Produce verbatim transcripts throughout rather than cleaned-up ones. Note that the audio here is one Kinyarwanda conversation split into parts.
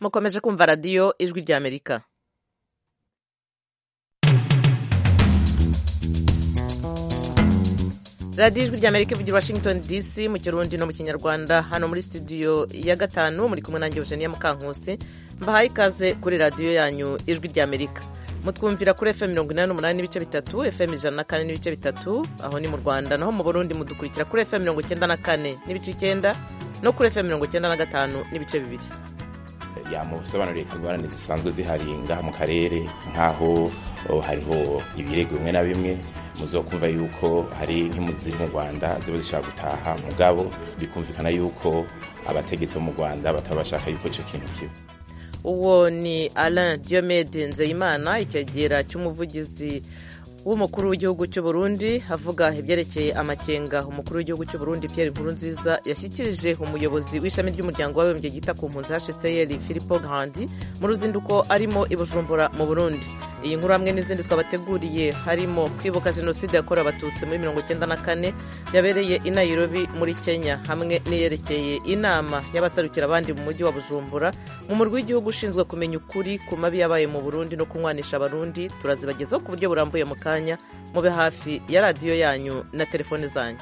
mukomeje kumva radiyo ijwi rya Amerika. radiyo ijwi rya Amerika ivugira Washington D C mu Kirundi no mu Kinyarwanda. Hano muri studio ya gatanu muri kumwe nanjye Eugenia Mukankusi, mbahaye ikaze kuri radiyo yanyu ijwi rya Amerika. Mutwumvira kuri F M mirongo inani n'umunani n'ibice bitatu, F M ijana na kane n'ibice bitatu aho ni mu Rwanda, naho mu Burundi mudukurikira kuri F M mirongo icyenda na kane n'ibice icyenda no kuri F M mirongo icyenda na gatanu n'ibice bibiri. yamusobanuriye ko ingorane zisanzwe zihari ngaha mu karere, nk'aho hariho ibirego bimwe na bimwe muzokumva yuko hari nk'impunzi mu Rwanda ziba zishaka gutaha, mugabo bikumvikana yuko abategetsi mu Rwanda batabashaka yuko ico kintu kiba. Uwo ni Alain Diomede Nzeyimana, icyegera cy'umuvugizi w'umukuru w'igihugu cy'u Burundi, avuga ibyerekeye amakenga umukuru w'igihugu cy'u Burundi Pierre Nkurunziza yashyikirije umuyobozi w'ishami ry'umuryango w'abibumbye ryita ku mpunzi H C R Filippo Grandi mu ruzinduko arimo i Bujumbura mu Burundi. Iyi nkuru hamwe n'izindi twabateguriye harimo kwibuka jenoside yakorewe abatutsi muri mirongo icyenda na kane yabereye i Nairobi muri Kenya, hamwe n'iyerekeye inama y'abasarukira abandi mu mujyi wa Bujumbura mu murwi w'igihugu ushinzwe kumenya ukuri ku mabi yabaye mu Burundi no kunywanisha abarundi. Turazibagezaho ku buryo burambuye mu kanya, mube hafi ya radiyo yanyu na telefone zanyu.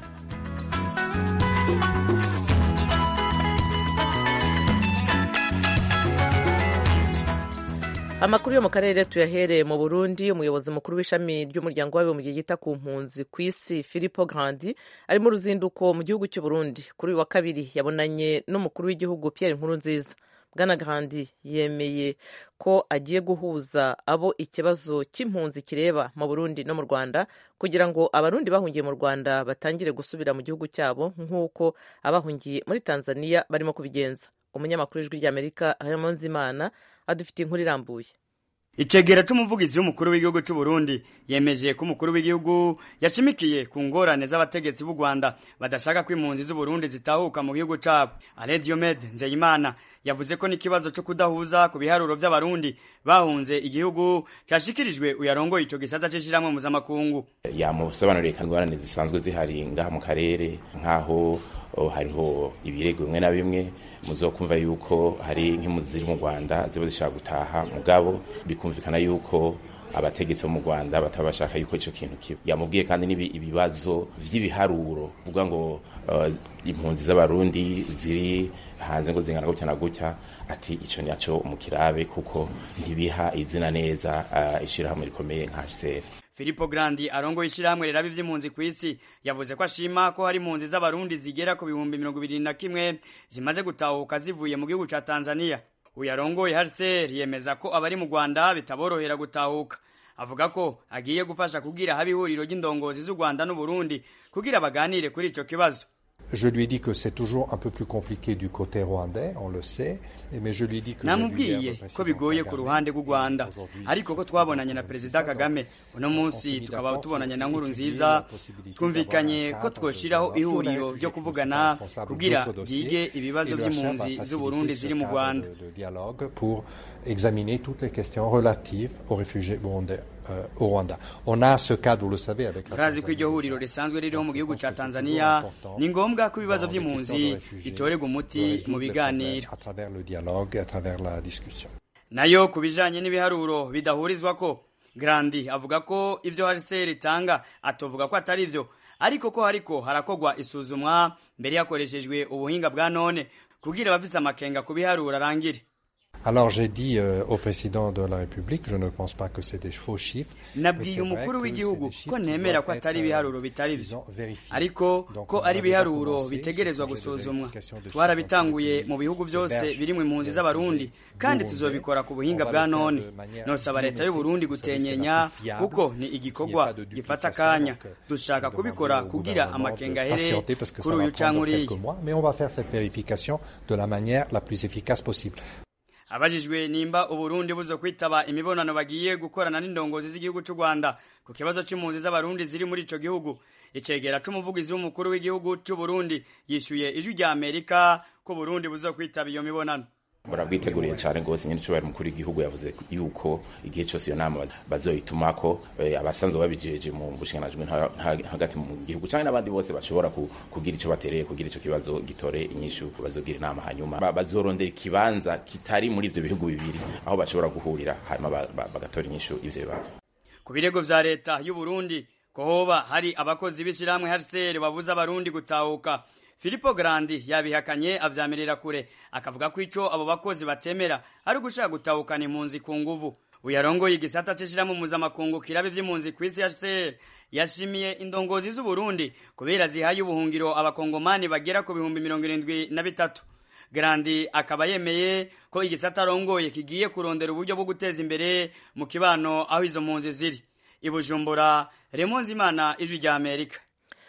Amakuru yo mu karere tuyahereye mu Burundi. Umuyobozi mukuru w'ishami ry'umuryango w'abibumbye ryita ku mpunzi ku isi Filippo Grandi ari mu ruzinduko mu gihugu cy'u Burundi. Kuri uyu wa kabiri yabonanye n'umukuru w'igihugu Pierre Nkurunziza. Bwana Grandi yemeye ko agiye guhuza abo ikibazo cy'impunzi kireba mu Burundi no mu Rwanda, kugira ngo abarundi bahungiye mu Rwanda batangire gusubira mu gihugu cyabo nk'uko abahungiye muri Tanzania barimo kubigenza. Umunyamakuru w'ijwi rya Amerika Raymond Zimana adufite inkuru irambuye. Icegera c'umuvugizi w'umukuru w'igihugu cy'u Burundi yemeje ko umukuru w'igihugu yashimikiye ku ngorane z'abategetsi b'u Rwanda badashaka ko impunzi z'u Burundi zitahuka mu gihugu cyabo. Alain Diomede Nzeyimana yavuze ko n'ikibazo cyo kudahuza ku biharuro by'abarundi bahunze igihugu cyashikirijwe uyarongoye ico gisata c'ishiramwe mpuzamakungu. yamusobanuriye ko ingorane zisanzwe zihari ngaha mu karere, nk'aho hariho ibirego bimwe na bimwe muzokumva yuko hari nk'impunzi mu Rwanda ziba zishaka gutaha, mugabo bikumvikana yuko abategetsi mu Rwanda batabashaka yuko ico kintu kiba. Yamubwiye kandi nibi ibibazo vy'ibiharuro vuga ngo uh, impunzi z'abarundi ziri hanze ngo zingana gutya na gutya, ati ico nyaco umukirabe kuko ntibiha izina neza uh, ishirahamwe rikomeye nka H C R. Filippo Grandi arongoye ishirahamwe rirabi vy'impunzi ku isi yavuze ko ashima ko hari impunzi z'abarundi zigera ku bihumbi mirongo ibiri na kimwe zimaze gutahuka zivuye mu gihugu ca Tanzania. Uyarongoye H C R yemeza ko abari mu Rwanda bitaborohera gutahuka. Avuga ko agiye gufasha kugira haba ihuriro ry'indongozi z'u Rwanda n'u Burundi kugira baganire kuri ico kibazo. Je lui ai dit que c'est toujours un peu plus compliqué du côté rwandais, on le sait, mais je lui ai dit que namubwiye ko bigoye ku ruhande rw'u Rwanda, ariko ko twabonanye na Perezida Kagame uno munsi tukaba tubonanye na Nkurunziza, twumvikanye ko twoshiraho ihuriro ryo kuvugana kugira byige ibibazo by'impunzi z'u Burundi ziri mu Rwanda. Pour examiner toutes les questions relatives aux réfugiés burundais euh, au Rwanda. On a ce cadre, vous le savez, avec la Tanzanie. Ko iryo huriro risanzwe ririho mu gihugu ca Tanzania, ni ngombwa ko ibibazo by'impunzi bitorega umuti mu biganiro à travers le dialogue, à travers la discussion. Nayo kubijanye n'ibiharuro bidahurizwa ko Grandi avuga ko ivyo H C R itanga atovuga ko atari ivyo, ariko ko hariko harakogwa isuzumwa mbere yakoreshejwe ubuhinga bwa none kugira abafise amakenga ku biharuro arangire. Alors j'ai dit euh, au président de la République, je ne pense pas que c'est des faux chiffres. Nabwiye umukuru w'igihugu ko nemera ko atari biharuro bitari byo, ariko ko ari biharuro bitegerezwa gusuzumwa. Twarabitanguye mu bihugu byose biri mu impunzi z'abarundi kandi tuzobikora ku buhinga bwa none. Nosaba leta y'u Burundi gutenyenya kuko ni igikorwa gifata kanya. Dushaka kubikora kugira amakenga here kuri uyu cankuriye. Mais on va faire cette vérification de la manière la plus efficace possible. Abajijwe nimba Uburundi buzo kwitaba imibonano bagiye gukorana n'indongozi z'igihugu cy'u Rwanda ku kibazo c'impunzi z'abarundi ziri muri ico gihugu, icegera c'umuvugizi w'umukuru w'igihugu cy'u Burundi yishuye ijwi rya Amerika ko Burundi buzo kwitaba iyo mibonano. murabwiteguriye cyane rwose nyine cyubahiro mukuru w'igihugu yavuze yuko igihe cyose iyo nama bazoyitumako abasanzwe babijeje mu bushinganajwe hagati mu gihugu cyangwa n'abandi bose bashobora kugira icyo batereye kugira icyo kibazo gitore inyishu bazogira inama hanyuma bazorondera ikibanza kitari muri ivyo bihugu bibiri aho bashobora guhurira hanyuma bagatora inyishu ivyo bibazo. Ku birego vya leta y'u Burundi ko hoba hari abakozi b'ishiramwe H C R babuza abarundi gutahuka, Filippo Grandi yabihakanye avyamirira kure akavuga ko ico abo bakozi batemera ari gushaka gutahukana impunzi ku nguvu. Uyarongoye igisata c'ishiramwe mpuzamakungu kirabe vy'impunzi kw'isi H C R yashimiye indongozi z'u Burundi kubera zihaye ubuhungiro abakongomani bagera ku bihumbi mirongo irindwi na bitatu. Grandi akaba yemeye ko igisata arongoye kigiye kurondera uburyo bwo guteza imbere mu kibano aho izo mpunzi ziri. I Bujumbura, Raymond Nzimana, Ijwi rya Amerika.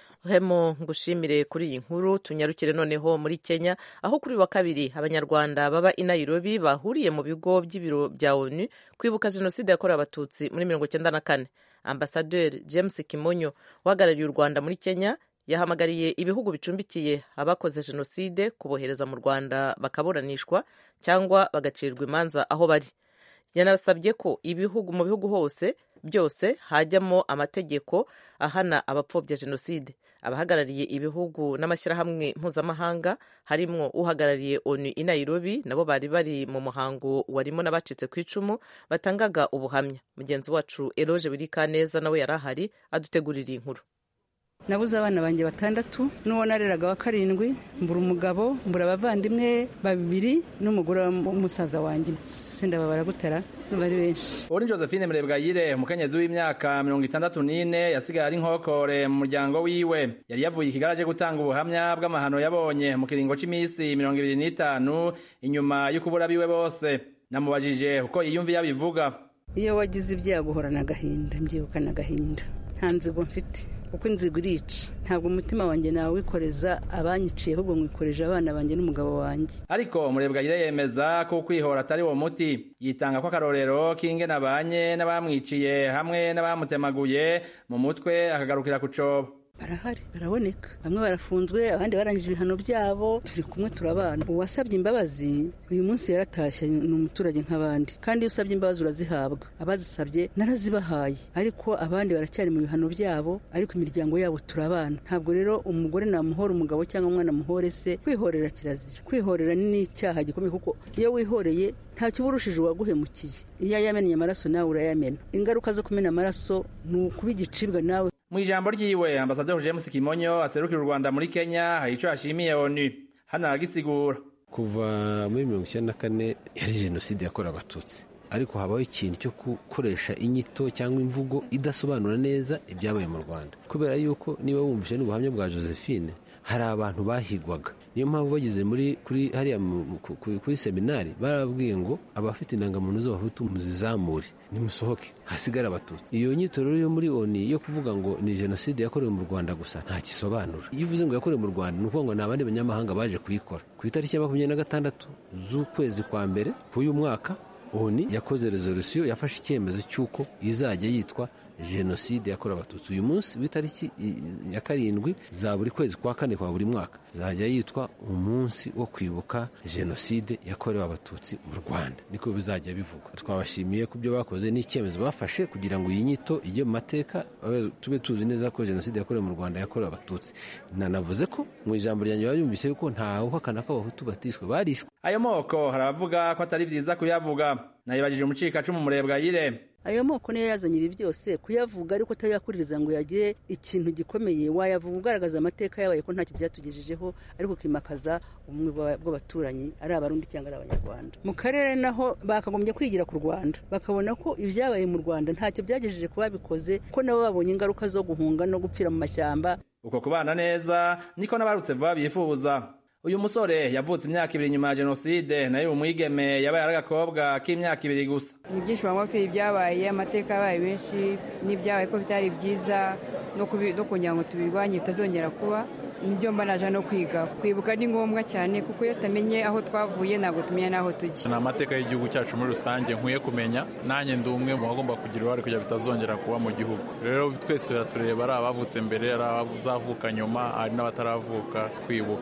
Hemo ngushimire kuri iyi nkuru. Tunyarukire noneho muri Kenya aho kuri wa kabiri abanyarwanda baba i Nairobi bahuriye mu bigo by'ibiro bya ONU kwibuka jenoside yakorewe abatutsi muri mirongo icyenda na kane. Ambasaderi James Kimonyo wahagarariye u Rwanda muri Kenya yahamagariye ibihugu bicumbikiye abakoze jenoside kubohereza mu Rwanda bakaburanishwa cyangwa bagacirwa imanza aho bari. Yanasabye ko ibihugu mu bihugu hose byose hajyamo amategeko ahana abapfobya jenoside. Abahagarariye ibihugu n'amashyirahamwe mpuzamahanga harimwo uhagarariye ONU i Nairobi nabo bari bari mu muhango warimo n'abacitse ku icumu batangaga ubuhamya. Mugenzi wacu Eloge Birikaneza nawe yarahari adutegurira inkuru. Nabuze abana banjye batandatu n'uwo nareraga wa karindwi, mbura umugabo, mbura abavandimwe babiri n'umugore w'umusaza wanjye. Sindababara gutera bari benshi. Uri Josephine Murebwayire umukenyezi w'imyaka mirongo itandatu n'ine yasigaye ari nkokore mu muryango wiwe. Yari yavuye ikigaraje gutanga ubuhamya bw'amahano yabonye mu kiringo c'imisi mirongo ibiri n'itanu inyuma y'ukubura biwe bose. Namubajije uko yiyumviye abivuga. Iyo wagize ibyago uhorana agahinda, mbyibukana agahinda. Nta nzigo mfite kuko inzigo irica. Ntabwo umutima wanjye nawe wikoreza abanyiciye ahubwo mwikoreje abana banjye n'umugabo wanjye. Ariko Murebwayire yemeza ko kwihora atari wo muti. Yitanga ko akarorero kinge nabanye n'abamwiciye hamwe n'abamutemaguye mu mutwe akagarukira ku cobo. Barahari, baraboneka. Bamwe barafunzwe, abandi barangije ibihano byabo, turi kumwe turabana. Uwasabye imbabazi uyu munsi yaratashye ni umuturage nk'abandi. Kandi iyo usabye imbabazi urazihabwa. Abazisabye narazibahaye. Ariko abandi baracyari mu bihano byabo, ariko imiryango yabo turabana. Ntabwo rero umugore namuhora umugabo cyangwa umwana muhore se, kwihorera kirazira. Kwihorera ni icyaha gikomeye kuko iyo wihoreye nta kiburushije uwaguhemukiye. Iyo yamennye amaraso nawe urayamena. Ingaruka zo kumena amaraso ni ukuba igicibwa nawe. Mu ijambo ryiwe Ambasaderi James Kimonyo aserukira u Rwanda muri Kenya hari ico yashimiye ONU. Hano aragisigura. Kuva muri mirongo icyenda na kane yari jenoside yakorewe abatutsi, ariko habaho ikintu cyo gukoresha inyito cyangwa imvugo idasobanura neza ibyabaye mu Rwanda, kubera yuko niba wumvise n'ubuhamya bwa Josephine hari abantu bahigwaga. Niyo mpamvu bageze muri kuri hariya kuri seminari barababwiye ngo abafite indangamuntu z'abahutu muzizamure nimusohoke hasigara abatutsi. Iyo nyito rero yo muri ONU yo kuvuga ngo ni jenoside yakorewe mu Rwanda gusa nta kisobanura. Iyo uvuze ngo yakorewe mu Rwanda ni ukuvuga ngo ni abandi banyamahanga baje kuyikora. Ku itariki ya makumyabiri na gatandatu z'ukwezi kwa mbere k'uyu mwaka ONU yakoze resolution yafashe icyemezo cy'uko izajya yitwa jenoside yakorewe abatutsi. Uyu munsi w'itariki ya karindwi za buri kwezi kwa kane kwa buri mwaka zajya yitwa umunsi wo kwibuka jenoside yakorewe abatutsi mu Rwanda. Niko bizajya bivuga. Twabashimiye ku byo bakoze n'icyemezo bafashe kugira ngo iyi nyito ijye mu mateka, tube tuzi neza ko jenoside yakorewe mu Rwanda yakorewe abatutsi. Nanavuze ko mu ijambo ryanjye babyumvise ko nta uhakana ko abahutu batishwe, barishwe. Ayo moko haravuga ko atari vyiza kuyavuga. Nayibajije umucikacumu Murebwayire. Ayo moko niyo yazanye ibi byose kuyavuga, ariko atayakuririza ngo yagire ikintu gikomeye. Wayavuga ugaragaza amateka yabaye ko ntacyo byatugejejeho, ariko kimakaza ubumwe bw'abaturanyi ari abarundi cyangwa ari abanyarwanda. Mu karere naho bakagombye kwigira ku Rwanda, bakabona ko ibyabaye mu Rwanda ntacyo byagejeje kuba bikoze, ko nabo babonye ingaruka zo guhunga no gupfira mu mashyamba. Uko kubana neza niko nabarutse vuba bifuza. Uyu musore yavutse imyaka ibiri nyuma ya jenoside, nayo umwigeme yabaye ari agakobwa k'imyaka ibiri gusa. Ni byinshi bamwe ibyabaye, amateka yabaye benshi, n'ibyabaye ko bitari byiza no kugira ngo tubirwanye bitazongera kuba. Nibyo mba naje no kwiga. Kwibuka ni ngombwa cyane kuko iyo tamenye aho twavuye ntabwo tumenya n'aho tujya. Ni amateka y'igihugu cyacu muri rusange nkwiye kumenya, nanjye ndi umwe mu bagomba kugira uruhare kugira bitazongera kuba mu gihugu. Rero twese biratureba, ari abavutse mbere, ari abazavuka nyuma, ari n'abataravuka, kwibuka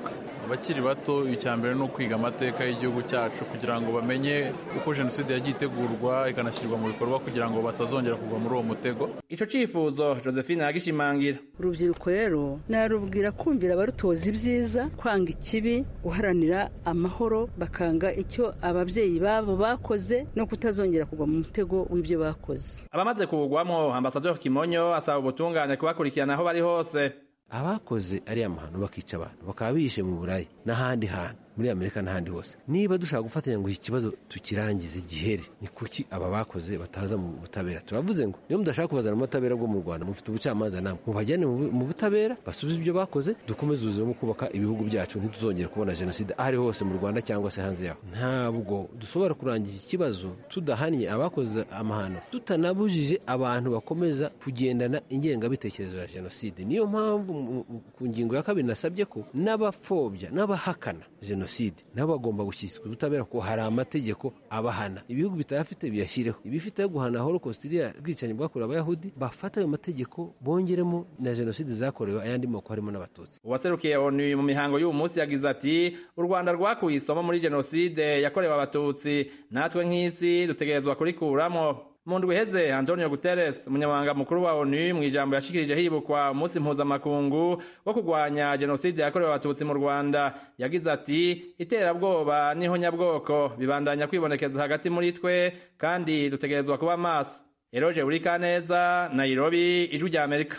abakiri bato icya mbere no kwiga amateka y'igihugu cyacu kugira ngo bamenye uko jenoside yagiye itegurwa ikanashyirwa mu bikorwa kugira ngo batazongera kugwa muri uwo mutego. Ico cifuzo Josephine agishimangira. Urubyiruko rero narubwira kumvira abarutoza ibyiza, kwanga ikibi, guharanira amahoro, bakanga icyo ababyeyi babo bakoze no kutazongera kugwa mu mutego w'ibyo bakoze. Abamaze kugwamo Ambassadeur Kimonyo asaba ubutungane kubakurikirana aho bari hose. Abakoze ari amahano bakica abantu bakaba bihishe mu Burayi n'ahandi hantu muri Amerika n'ahandi hose. Niba dushaka gufatanya ngo iki kibazo tukirangize gihere, ni kuki aba bakoze bataza mu butabera? Turavuze ngo niyo mudashaka kubazana mu butabera bwo mu Rwanda, mufite ubucamanza namwe mubajyane mu butabera basubize ibyo bakoze, dukomeze ubuzima bwo kubaka ibihugu byacu, ntituzongere kubona jenoside ahari hose mu Rwanda cyangwa se hanze yaho. Ntabwo dushobora kurangiza iki kibazo tudahaniye abakoze amahano, tutanabujije abantu bakomeza kugendana ingengabitekerezo ya jenoside. Niyo mpamvu ku ngingo ya kabiri nasabye ko n'abapfobya n'abahakana jenoside nabo bagomba gushyikizwa ubutabera, ko hari amategeko abahana. Ibihugu bitayafite biyashyireho, ibifite yo guhana Holocaust iriya bwicanyi bwakorewe abayahudi bafata ayo mategeko bongeremo na jenoside zakorewe ayandi moko harimo n'abatutsi. Uwaserukiye ONU mu mihango y'uwo munsi yagize ati u Rwanda rwakuye isomo muri jenoside yakorewe abatutsi, natwe nk'isi dutegerezwa kurikuramo. Mu ndwi iheze Antonio Guterres umunyamabanga mukuru wa ONU mu ijambo yashikirije hibukwa umunsi mpuzamakungu wo kurwanya jenoside yakorewe abatutsi mu Rwanda yagize ati iterabwoba n'ihonyabwoko bibandanya kwibonekeza hagati muri twe kandi dutegerezwa kuba maso. Eroje Urikaneza, Nairobi, Ijwi rya Amerika.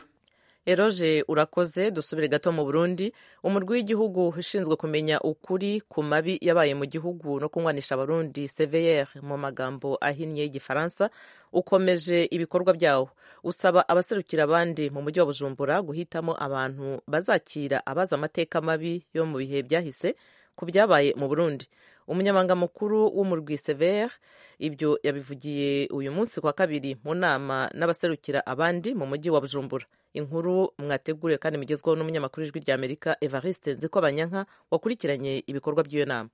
Eroje urakoze. Dusubire gato mu Burundi. Umurwi w'igihugu ushinzwe kumenya ukuri ku mabi yabaye mu gihugu no kunywanisha abarundi C V R mu magambo ahinnye y'igifaransa ukomeje ibikorwa byawo, usaba abaserukira abandi mu mujyi wa Bujumbura guhitamo abantu bazakira abaza amateka mabi yo mu bihe byahise ku byabaye mu Burundi. Umunyamabanga mukuru w'umurwi C V R ibyo yabivugiye uyu munsi kwa kabiri mu nama n'abaserukira abandi mu mujyi wa Bujumbura. Inkuru mwateguriwe kandi mugezweho n'umunyamakuru w'Ijwi rya Amerika Evariste Nzikobanyanka wakurikiranye ibikorwa by'iyo nama.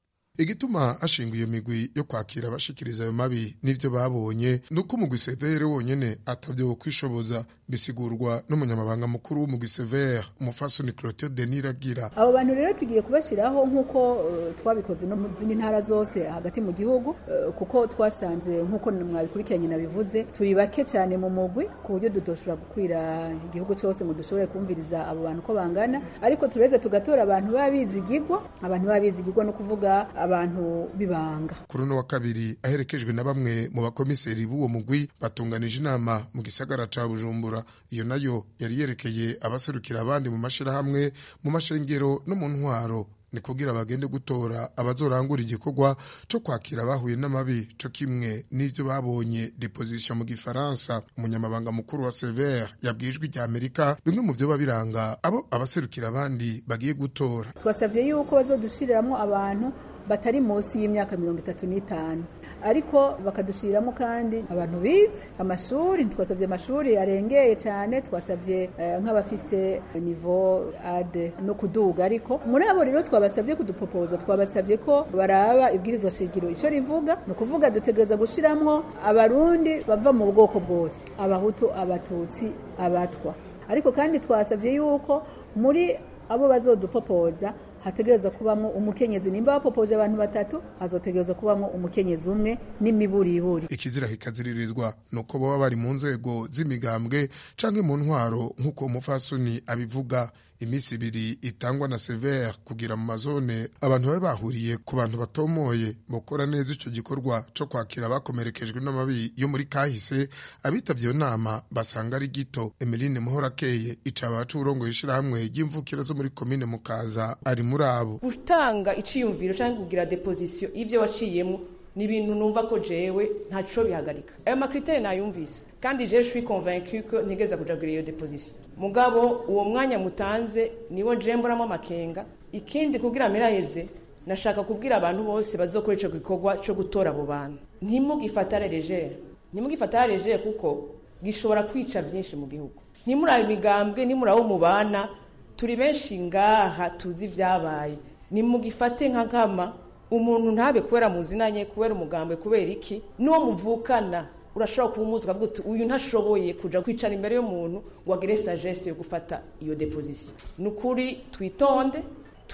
Igituma ashinga iyo migwi yo kwakira abashikiriza ayo mabi n'ivyo babonye nuko umugwi C V R wonyene atavyo kwishoboza, bisigurwa n'umunyamabanga mukuru w'umugwi C V R umufasoni Clotilde Deniragira. Abo bantu rero tugiye kubashiraho nkuko uh, twabikoze no mu zindi ntara zose hagati mu gihugu, uh, kuko twasanze nkuko mwabikurikiranye nabivuze turi bake cyane mu mugwi ku buryo dutoshobora gukwira igihugu cyose ngo dushobore kumviriza abo bantu ko bangana, ariko tureze tugatora abantu babizigirwa. Abantu babizigirwa no kuvuga abantu bibanga. Kuri uno wa kabiri aherekejwe na bamwe mu bakomiseri b'uwo mugwi batunganije inama mu gisagara ca Bujumbura. Iyo nayo yari yerekeye abaserukira abandi mu mashirahamwe, mu mashengero no mu ntwaro, ni kugira bagende gutora abazorangura igikorwa co kwakira abahuye n'amabi co kimwe n'ivyo babonye deposition mu gifaransa. Umunyamabanga mukuru wa C V R yabwijwe rya Amerika bimwe mu vyo babiranga abo abaserukira abandi bagiye gutora. Twasavye yuko bazodushiriramo abantu batari munsi y'imyaka mirongo itatu n'itanu, ariko bakadushiramo kandi abantu bize amashuri. Twasavye amashuri arengeye cyane, twasavye eh, nk'abafise niveau A D no kuduga, ariko muri abo rero twabasavye kudupopoza, twabasavye ko baraba ibwirizwa shingiro ico rivuga, no kuvuga dutegereza gushiramwo abarundi bava mu bwoko bwose, abahutu, abatutsi, abatwa, ariko kandi twasavye yuko muri abo bazodupopoza hategereza kubamo umukenyezi. Nimba bapopoje abantu batatu hazotegereza kubamo umukenyezi umwe n'imiburiburi. Ikizira kikaziririzwa nuko baba bari mu nzego z'imigambwe canke mu ntwaro nk'uko umufasoni abivuga. Imisi ibiri itangwa na C V R kugira mu mazone abantu babe bahuriye ku bantu batomoye bokora neza ico gikorwa co kwakira bakomerekejwe n'amabi yo muri kahise. Abitavye nama basanga ari gito. Emeline Muhorakeye icabacu urongo yishira hamwe y'imvukira zo muri commune Mukaza ari muri abo. Gutanga iciyumviro canke kugira deposition ivyo waciyemo ni ibintu numva ko jewe ntaco bihagarika. Ayo makriteri nayumvise kandi je suis convaincu ko ntegeza kujagira iyo deposition. Mugabo uwo mwanya mutanze niwo je mboramo amakenga. Ikindi kugira miraheze nashaka kubwira abantu bose bazokora ico gikorwa cyo gutora abo bantu, ntimugifatare legere, ntimugifatare legere kuko gishobora kwica vyinshi mu gihugu. Ntimurabe imigambwe, ntimuraho mubana, turi benshi ngaha tuzi vyabaye. Nimugifate nka nkama umuntu ntabe kubera muzinanye, kubera umugambwe, kubera iki n'uwo muvukana urashobora kuba umuzi ukavuga uti uyu ntashoboye kuja kwicara imbere y'umuntu ngo agire sagesse yo gufata iyo deposition. Nukuri twitonde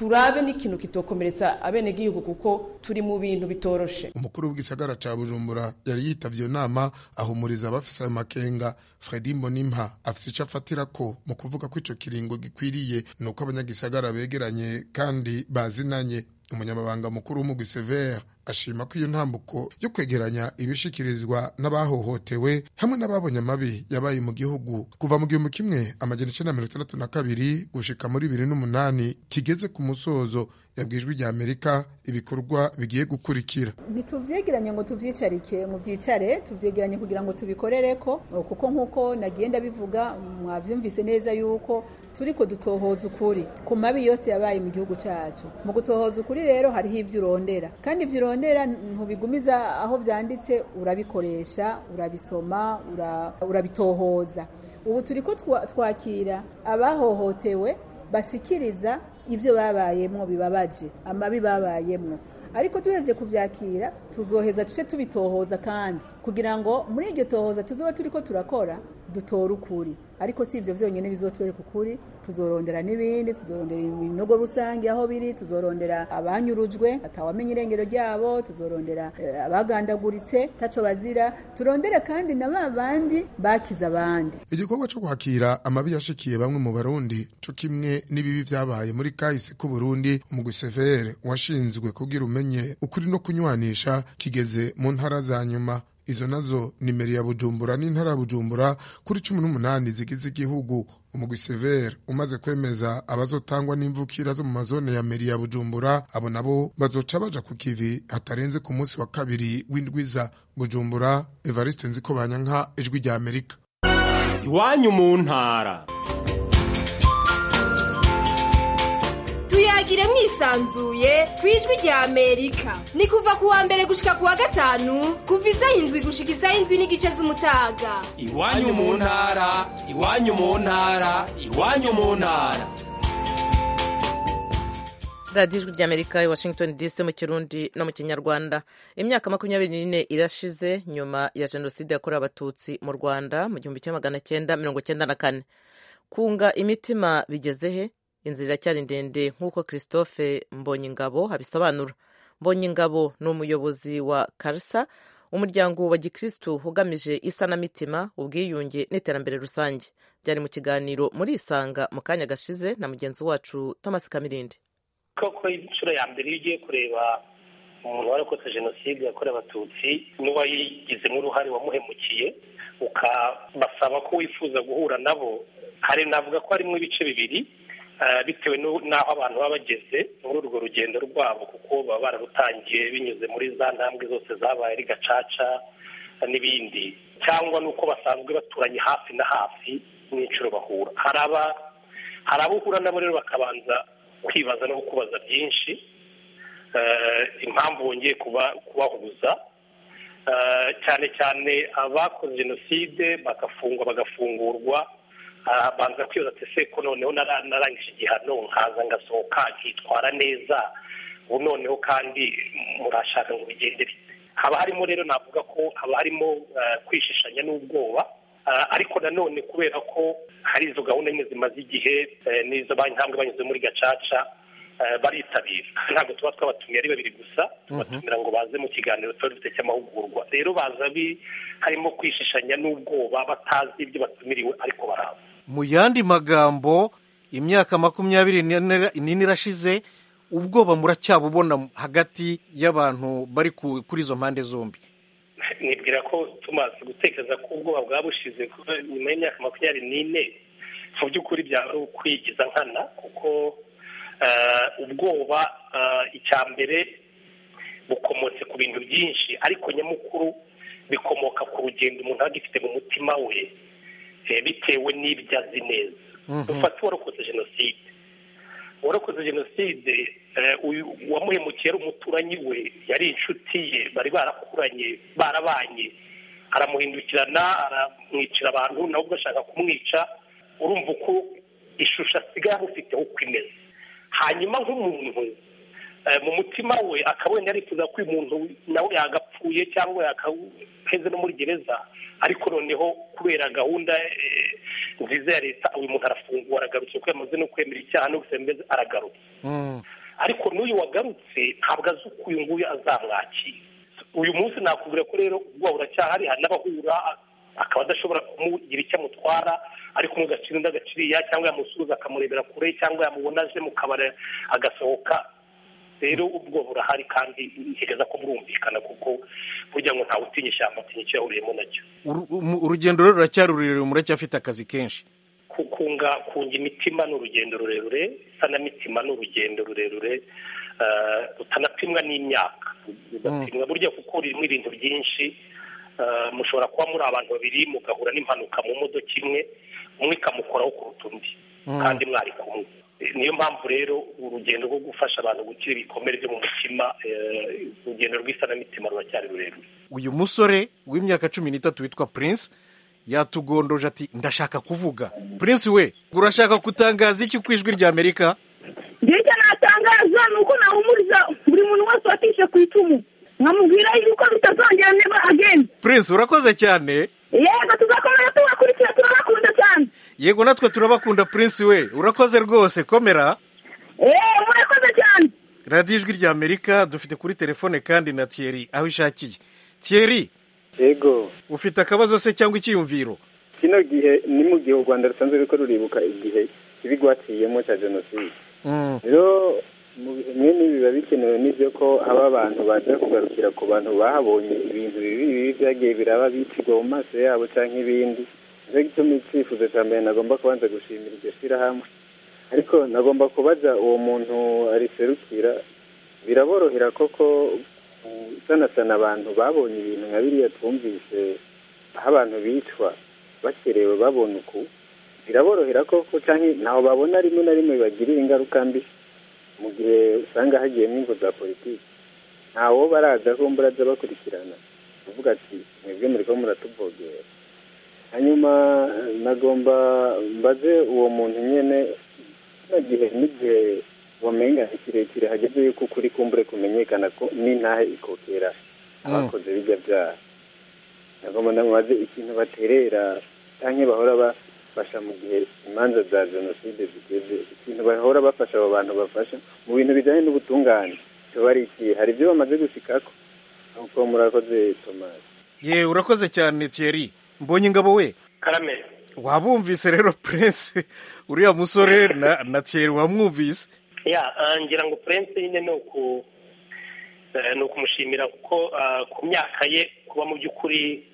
turabe n'ikintu kitokomeretsa abenegihugu kuko turi mu bintu bitoroshe. Umukuru w'igisagara ca Bujumbura yari yitavye iyo nama ahumuriza abafise ayo makenga. Fredy Mbonimpa afise ico afatira ko mu kuvuga ko ico kiringo gikwiriye nuko abanyagisagara begeranye kandi bazinanye. Umunyamabanga mukuru w'umugwi Severe ashima ko iyo ntambuko yo kwegeranya ibishikirizwa n'abahohotewe hamwe n'ababonye amabi yabaye mu gihugu kuva mu gihumbi kimwe amajana icenda na mirongo itandatu na kabiri gushika muri bibiri n'umunani kigeze ku musozo. Yabwijwe rya Amerika ibikorwa bigiye gukurikira. Ntituvyegeranye ngo tuvyicarike mu vyicare, tuvyegeranye kugira ngo tubikorereko, kuko nkuko nagenda bivuga mwavyumvise neza yuko turiko dutohoza ukuri ku mabi yose yabaye mu gihugu cacu. Mu gutohoza ukuri rero hariho ivyo urondera, kandi ivyo urondera ntubigumiza aho vyanditse, urabikoresha, urabisoma, urabitohoza. Ubu turiko twakira abahohotewe bashikiriza ivyo babayemwo bibabaje, amabi babayemwo. Ariko tuheje kuvyakira tuzoheza tuce tubitohoza kandi kugira ngo muri iryo tohoza tuzoba turiko turakora dutora ukuri. Ariko si ivyo vyonyene bizotwereka ukuri, tuzorondera n'ibindi, tuzorondera ibinogo rusange aho biri, tuzorondera abanyurujwe atawamenye irengero ryabo, tuzorondera eh, abagandaguritse taco bazira, turondera kandi na babandi bakiza abandi. Igikorwa cyo kwakira amabi yashikiye bamwe mu Barundi cyo kimwe n'ibibi vyabaye muri kahise ku Burundi, umugwi Severe washinzwe kugira umenye ukuri no kunywanisha kigeze mu ntara za nyuma. Izo nazo ni meri ya Bujumbura n'intara ya Bujumbura kuri cumi n'umunani zigize igihugu. Umugwi Severe umaze kwemeza abazotangwa n'imvukira zo mu mazone ya meri ya Bujumbura, abo nabo bazoca baja ku kivi hatarenze ku munsi wa kabiri w'indwiza. Bujumbura, Evariste Nzikobanyanka, Ijwi rya Amerika. Iwanyu mu ntara. Tuyagire mwisanzuye kwijwi rya Amerika. Ni kuva kuwa mbere gushika kuwa gatanu, kuva isaha indwi gushika isaha indwi n'igice z'umutaga. Iwanyu mu ntara, iwanyu mu ntara, iwanyu mu ntara. Radio Ijwi rya Amerika i Washington D C mu Kirundi no mu Kinyarwanda. Imyaka makumyabiri n'ine irashize nyuma ya jenoside yakorewe abatutsi mu Rwanda mu gihumbi kimwe magana cyenda mirongo cyenda na kane. Kunga imitima bigezehe? Inzira iracyari ndende nk'uko Christophe Mbonyingabo abisobanura. Mbonyingabo ni umuyobozi wa Karsa, umuryango wa Gikristo ugamije isanamitima, ubwiyunge n'iterambere rusange. Byari mu kiganiro muri Isanga mu kanya gashize na mugenzi wacu Thomas Kamirindi. Koko inshuro ya mbere ugiye kureba umuntu warakoze jenoside yakorewe abatutsi n'uwayigizemo uruhare wamuhemukiye ukabasaba ko wifuza guhura nabo, hari navuga ko harimo ibice bibiri bitewe n'aho abantu baba bageze muri urwo rugendo rwabo, kuko baba bararutangiye binyuze muri za ntambwe zose zabaye ari gacaca n'ibindi, cyangwa nuko basanzwe baturanye hafi na hafi n'inshuro bahura. Hari abo uhura nabo rero bakabanza kwibaza no kubaza byinshi impamvu wongeye kubahuza, cyane cyane abakoze jenoside bagafungwa bagafungurwa, banza kwibaza ati se ko noneho narangije igihano nkaza ngasohoka nkitwara neza, ubu noneho kandi murashaka ngo bigende bite? Haba harimo rero navuga ko haba harimo kwishishanya n'ubwoba, ariko nanone kubera ko hari izo gahunda nyine zimaze igihe n'izo bantambwe banyuze muri gacaca baritabira. Ntabwo tuba twabatumiye ari babiri gusa, tubatumira ngo baze mu kiganiro tuba dufite cy'amahugurwa. Rero baza harimo kwishishanya n'ubwoba, batazi ibyo batumiriwe ariko baraza. Mu yandi magambo, imyaka makumyabiri n'ine irashize, ubwoba muracyabubona hagati y'abantu bari kuri izo mpande zombi? Nibwira ko tumaze gutekereza ko ubwoba bwabushize nyuma y'imyaka makumyabiri n'ine mu by'ukuri byaba kwigiza nkana, kuko ubwoba icya mbere bukomotse ku bintu byinshi, ariko nyamukuru bikomoka ku rugendo umuntu aba agifite mu mutima we bitewe n'ibyo azi neza. Dufate uwarokoze jenoside uwarokoze jenoside uwamuhemukiye ari umuturanyi we, yari inshuti ye, bari barakuranye barabanye, aramuhindukirana aramwicira abantu nawe ugashaka kumwica. Urumva uko ishusho asigaye amufiteho uko imeze. Hanyuma nk'umuntu mu mutima we akaba wenda arifuza ko uyu muntu nawe yagapfuye cyangwa yakaheze no muri gereza, ariko noneho kubera gahunda nziza ya leta uyu muntu arafungwa, aragarutse kuko yamaze no kwemera icyaha no gusemeza aragarutse. ariko n'uyu wagarutse ntabwo azi uko uyu nguyu azamwakira. Uyu munsi nakubwira ko rero ubwoba buracyahari, hari n'abahura akaba adashobora kumugira icyo amutwara ariko umugaciro undi agaciriya cyangwa yamusuhuza akamurebera kure cyangwa yamubona aje mu kabari agasohoka. Rero ubwo burahari kandi ntekereza ko burumvikana kuko burya ngo ntawe utinya ishyamba atinya icyo yahuriyemo nacyo. Urugendo rero ruracyari rurerure, muracyafite akazi kenshi. Kunga kunga imitima ni urugendo rurerure, isanamitima ni urugendo rurerure rutanapimwa n'imyaka, rudapimwa burya kuko ririmo ibintu byinshi. Mushobora kuba muri abantu babiri mugahura n'impanuka mu modoka imwe, umwe ikamukoraho kuruta undi kandi mwari kumwe. Niyo mpamvu rero urugendo rwo gufasha abantu gukira ibikomere byo mu mutima, urugendo rw'isanamitima ruracyari rurerure. Uyu musore w'imyaka cumi n'itatu witwa Prince yatugondoje ati ndashaka kuvuga. Prince we, urashaka kutangaza iki ku ijwi rya Amerika? Ndetse natangaza nuko nahumuriza buri muntu wese watishe ku icumu, nkamubwira yuko bitazongera never again. Prince, urakoze cyane. Yego, tuzakomera tubakurikira, turabakunda cyane. Yego, natwe turabakunda Prince we, urakoze rwose, komera. Eh, murakoze cyane. Radio Ijwi rya Amerika dufite kuri telefone kandi na Thierry aho ishakiye. Thierry, yego, ufite akabazo se cyangwa icyiyumviro? Kino gihe ni mu gihe u Rwanda rusanzwe riko ruribuka igihe ibigwatiyemo cya jenoside. Rero mu bihe mwene biba bikenewe n'ibyo ko haba abantu baza kugarukira ku bantu bahabonye ibintu bibi bibi byagiye biraba bicirwa mu maso yabo cyangwa ibindi. Nicyo gituma icyifuzo cya mbere nagomba kubanza gushimira iryo shyirahamwe, ariko nagomba kubaza uwo muntu ariserukira, biraborohera koko sanasana abantu babonye ibintu nka biriya twumvise aho abantu bicwa bakerewe babona uku, biraborohera koko cyangwa ntaho babona rimwe na rimwe bibagirira ingaruka mbi mu gihe usanga hagiyemo ingo za politiki? Ntawo baraza ko mburaza bakurikirana kuvuga ati mwebwe muri ko muratuvogera. Hanyuma nagomba mbaze uwo muntu nyene nagihe n'igihe wamenga kirekire hageze yuko kuri kumbure kumenyekana ko n'intahe ikokera abakoze bijya byaha. Nagomba ndamubaze ikintu baterera cyangwa bahora bafasha mu gihe imanza za jenoside zigeze, ikintu bahora bafasha abo bantu bafasha mu bintu bijyanye n'ubutungane cyo bari iki, hari ibyo bamaze gushikako? Uko murakoze Thomas. Ye, urakoze cyane Thierry. Mbonye ingabo we Karame, wabumvise rero Prince uriya musore na, na Thierry wamwumvise? Ya, ngira ngo Prince nyine no ku no kumushimira kuko ku myaka ye kuba mu by'ukuri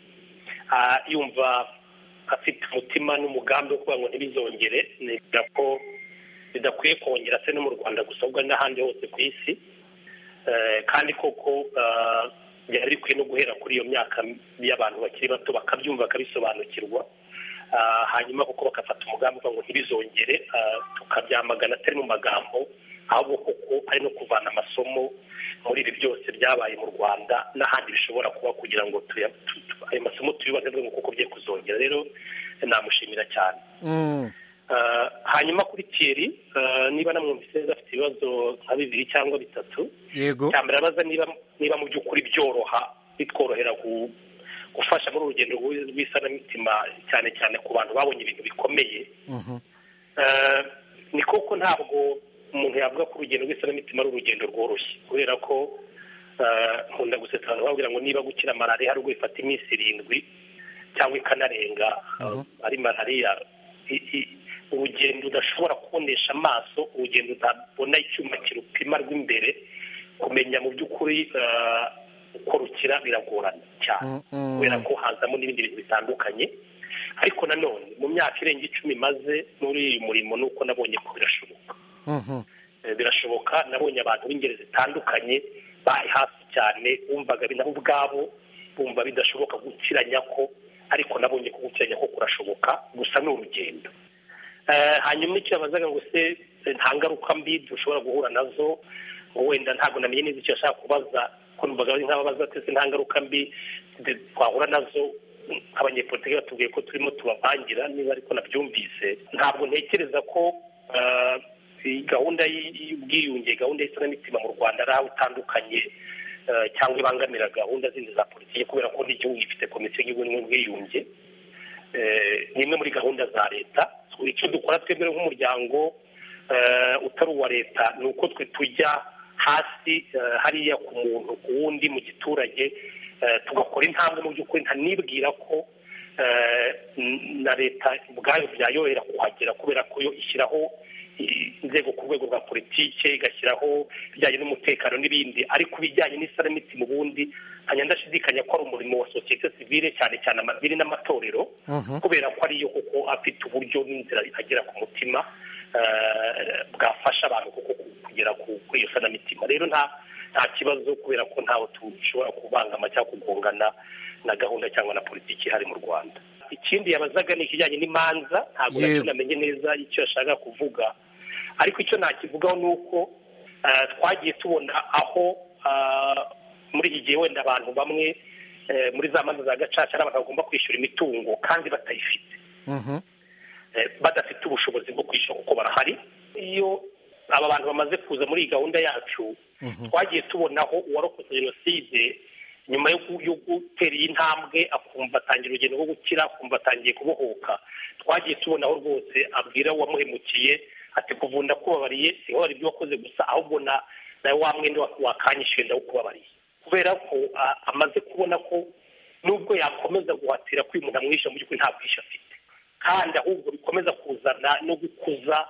yumva afite umutima n'umugambi wo kugira ngo ntibizongere, ngira ko bidakwiye kongera se no mu Rwanda gusa ahubwo n'ahandi hose ku isi, kandi koko byari bikwiye no guhera kuri iyo myaka y'abantu bakiri bato bakabyumva bakabisobanukirwa, hanyuma kuko bakafata umugambi ngo ntibizongere, tukabyamagana atari mu magambo ahubwo kuko ari no kuvana amasomo muri ibi byose byabaye mu Rwanda n'ahandi bishobora kuba kugira ngo ayo masomo tubibaze ngo kuko bye kuzongera. Rero namushimira cyane. Hanyuma kuri Thierry, niba namwumvise afite ibibazo nka bibiri cyangwa bitatu. Yego, cyambere abaza niba niba mu by'ukuri byoroha bitworohera gufasha muri urugendo rw'isanamitima cyane cyane ku bantu babonye ibintu bikomeye. Ni koko ntabwo umuntu yavuga ko urugendo rw'isanamitima ari urugendo rworoshye, kubera ko nkunda gusetsa abantu babwira ngo niba gukira malariya hari ubwo bifata iminsi irindwi cyangwa ikanarenga, ari malariya urugendo udashobora kubonesha amaso, urugendo utabona icyuma kirupima rw'imbere, kumenya mu by'ukuri uko rukira biragorana cyane kubera ko hazamo n'ibindi bintu bitandukanye. Ariko nanone mu myaka irenga icumi maze muri uyu murimo nuko nabonye ko birashoboka. Birashoboka, nabonye abantu b'ingeri zitandukanye bari hafi cyane, bumvaga nabo ubwabo bumva bidashoboka gukiranya ko, ariko nabonye ko gukiranya ko kurashoboka, gusa ni urugendo. Hanyuma icyo yabazaga ngo se nta ngaruka mbi dushobora guhura nazo, wenda ntabwo namenye neza icyo yashaka kubaza, ko numvaga ari nk'ababaza ati se nta ngaruka mbi twahura nazo abanyepolitiki batubwiye ko turimo tubavangira, niba ariko nabyumvise. Ntabwo ntekereza ko gahunda y'ubwiyunge, gahunda y'isanamitima mu Rwanda ari aho itandukanye cyangwa ibangamira gahunda zindi za politiki, kubera ko n'igihugu gifite komisiyo y'igihugu n'ubwiyunge, ni imwe muri gahunda za leta. Icyo dukora twebwe nk'umuryango utari uwa leta ni uko twe tujya hasi hariya ku muntu ku wundi mu giturage tugakora intambwe mu by'ukuri ntanibwira ko na leta ubwayo byayohera kuhagera kubera ko yo ishyiraho inzego ku rwego rwa politike igashyiraho ibijyanye n'umutekano n'ibindi ariko ibijyanye n'isaramiti mu bundi hanyuma ndashidikanya ko ari umurimo wa sosiyete sivile cyane cyane amadini n'amatorero kubera ko ariyo kuko afite uburyo n'inzira agera ku mutima bwafasha abantu kuko kugera kuri iyo sanamitima rero nta nta kibazo kubera ko ntawe dushobora kubangama cyangwa kugongana na gahunda cyangwa na politiki ihari mu Rwanda. Ikindi yabazaga ni ikijyanye n'imanza ntabwo nacyo namenye neza icyo yashaka kuvuga ariko icyo nakivugaho ni uko twagiye tubona aho muri iki gihe wenda abantu bamwe muri za manza za gacaca ari abantu bagomba kwishyura imitungo kandi batayifite badafite ubushobozi bwo kwishyura kuko barahari. Iyo aba bantu bamaze kuza muri iyi gahunda yacu twagiye tubonaho uwarokotse jenoside nyuma yo gutera iyi ntambwe akumva atangira urugendo rwo gukira akumva atangiye kubohoka twagiye tubonaho rwose abwira uwamuhemukiye ati kuvunda kubabariye siho hari ibyo wakoze gusa ahubwo na nawe wa mwenda wakanyishyuye ndawukubabariye kubera ko amaze kubona ko nubwo yakomeza guhatira ko uyu muntu amwishyura mu by'ukuri nta bwishyu afite kandi ahubwo bikomeza kuzana no gukuza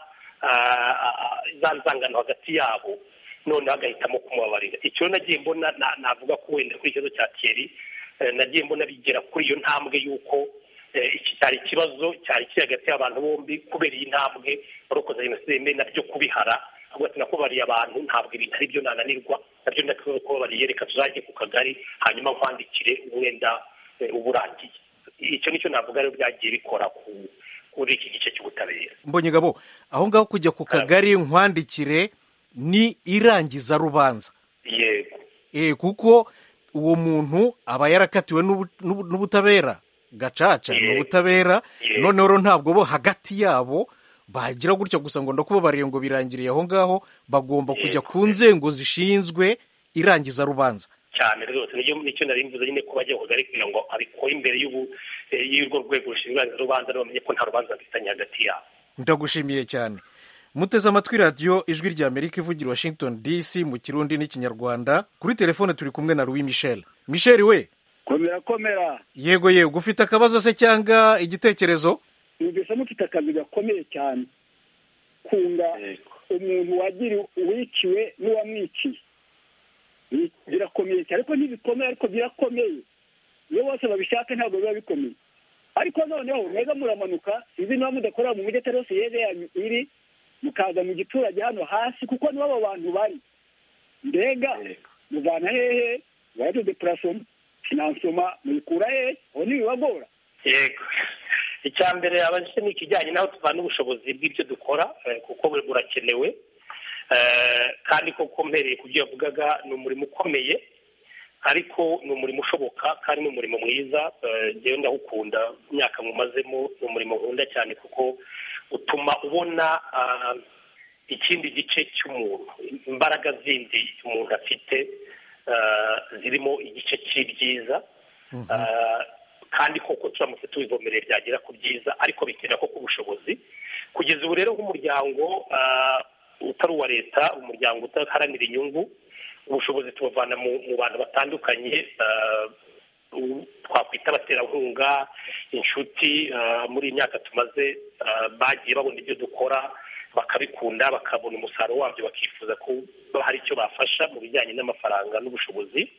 za nzangano hagati yabo noneho agahitamo kumubabarira. Icyo nagiye mbona navuga ko wenda kuri ikibazo cya Thierry nagiye mbona bigera kuri iyo ntambwe y'uko iki cyari ikibazo cyari kiri hagati y'abantu bombi kubera iyi ntambwe barokoza jenoside nabyo kubihara ahubwo ati nakubariye abantu ntabwo ibintu ari byo nananirwa nabyo ndakubwira ko babariye reka tuzajye ku kagari hanyuma nkwandikire umwenda uburangiye. Icyo nicyo navuga rero byagiye bikora kuri iki gice cy'ubutabera. Mbonye gabo aho ngaho kujya ku kagari nkwandikire ni irangiza rubanza. Yego. Eh kuko uwo muntu aba yarakatiwe n'ubutabera gacaca n'ubutabera none rero ntabwo bo hagati yabo bagira gutya gusa ngo ndakubabariye ngo birangiriye aho ngaho bagomba kujya ku nzengo zishinzwe irangiza rubanza. Cyane rwose nicyo nari mvuze nyine ko bajya kugari kugira ngo abikore imbere y'ubu y'urwo rwego rushinzwe rubanza bamenye ko nta rubanza bafitanye hagati yabo. Ndagushimiye cyane. Muteze amatwi radiyo ijwi rya Amerika ivugira Washington D C mu Kirundi n'Ikinyarwanda. Kuri telefone turi kumwe na Louis Michel. Michel we komera komera. Yego yego ufite akabazo se cyangwa igitekerezo? Nigeze mufite akazi gakomeye cyane kunga umuntu wagira wiciwe n'uwamwiciye birakomeye cyane ariko ntibikomeye ariko birakomeye iyo bose babishaka ntabwo biba bikomeye ariko noneho mwega muramanuka izi niba mudakora mu mujyi atari hose yeze yanyu iri mukaza mu giturage hano hasi kuko nibo abo bantu bari mbega muvana hehe waje depuration finansoma muyikura hehe aho ntibibagora. Yego icya mbere abajije ni ikijyanye n'aho tuvana ubushobozi bw'ibyo dukora kuko burakenewe kandi koko mpereye ku byo yavugaga ni umurimo ukomeye ariko ni umurimo ushoboka kandi ni umurimo mwiza njyewe ndawukunda imyaka mumazemo ni umurimo nkunda cyane kuko utuma ubona ikindi gice cy'umuntu imbaraga zindi umuntu afite zirimo igice cy'ibyiza kandi koko turamutse tubivomereye byagera ku byiza ariko bikenera ko ubushobozi kugeza ubu rero nk'umuryango utari uwa leta umuryango udaharanira inyungu ubushobozi tubavana mu bantu batandukanye twakwita abaterankunga inshuti muri iyi myaka tumaze bagiye babona ibyo dukora bakabikunda bakabona umusaruro wabyo bakifuza ko hari icyo bafasha mu bijyanye n'amafaranga n'ubushobozi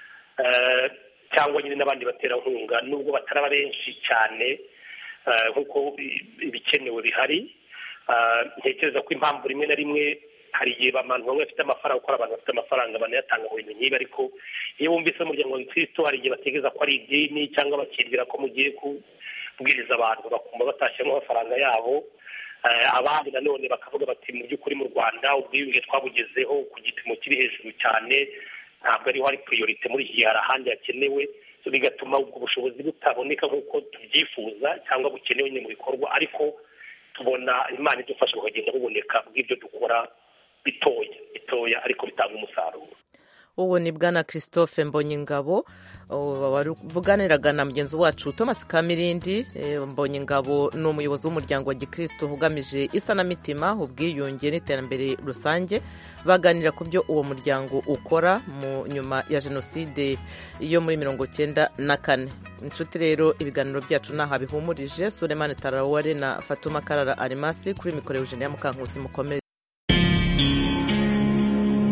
cyangwa nyine n'abandi baterankunga nubwo bataraba benshi cyane nk'uko ibikenewe bihari. Ntekereza ko impamvu rimwe na rimwe hari igihe abantu bamwe bafite amafaranga kuko abantu bafite amafaranga banayatanga mu bintu nk'ibi ariko iyo bumvise umuryango wa Kristo hari igihe bategeza ko ari idini cyangwa bakibwira ko mugiye kubwiriza abantu bakumva batashyiramo amafaranga yabo. Abandi nanone bakavuga bati mu by'ukuri mu Rwanda ubwiyunge twabugezeho ku gipimo kiri hejuru cyane ntabwo ariho hari priorite muri iki gihe hari ahandi hakenewe bigatuma ubwo bushobozi butaboneka nk'uko tubyifuza cyangwa bukenewe nyine mu bikorwa ariko tubona Imana idufasha bukagenda buboneka bw'ibyo dukora bitoya bitoya ariko bitanga umusaruro. uwo ni bwana Christophe Mbonyingabo wavuganiraga na mugenzi wacu Thomas Kamirindi. Mbonyingabo ni umuyobozi w'umuryango wa Gikristo ugamije isanamitima, ubwiyunge n'iterambere rusange. Baganira ku byo uwo muryango ukora mu nyuma ya jenoside yo muri mirongo cyenda na kane. Inshuti rero, ibiganiro byacu naha bihumurije. Sulemani Tarawore na Fatuma Karara Arimasi kuri mikoro Eugenia Mukankusi mukomere.